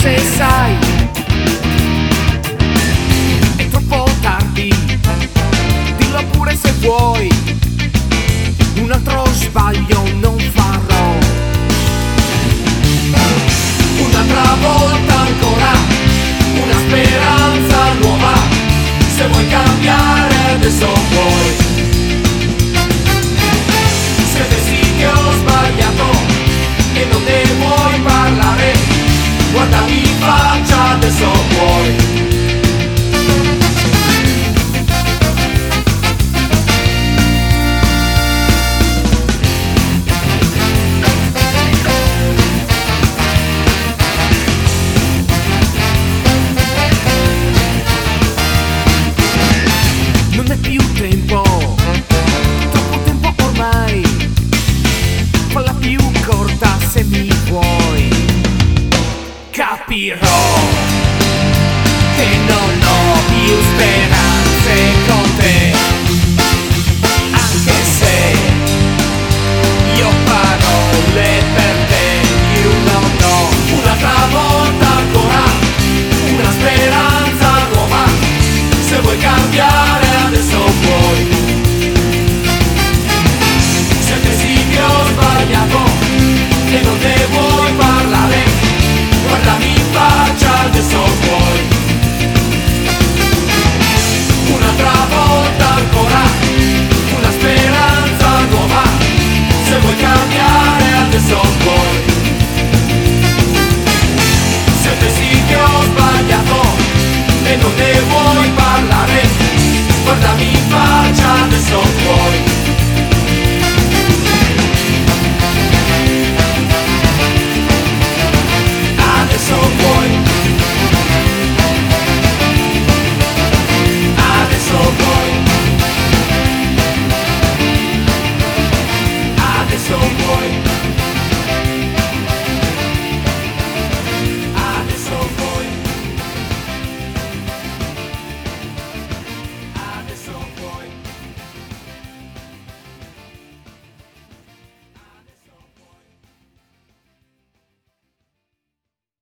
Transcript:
se sai, è troppo tardi, dillo pure se vuoi, un altro sbaglio non farò. Un'altra volta ancora, una speranza nuova, se vuoi cambiare adesso puoi. Se pensi che ho sbagliato e non ne vuoi parlare, guardami in faccia, adesso puoi. Non è più tempo, troppo tempo ormai, falla più corta se mi vuoi. Capirò che non ho più speranze.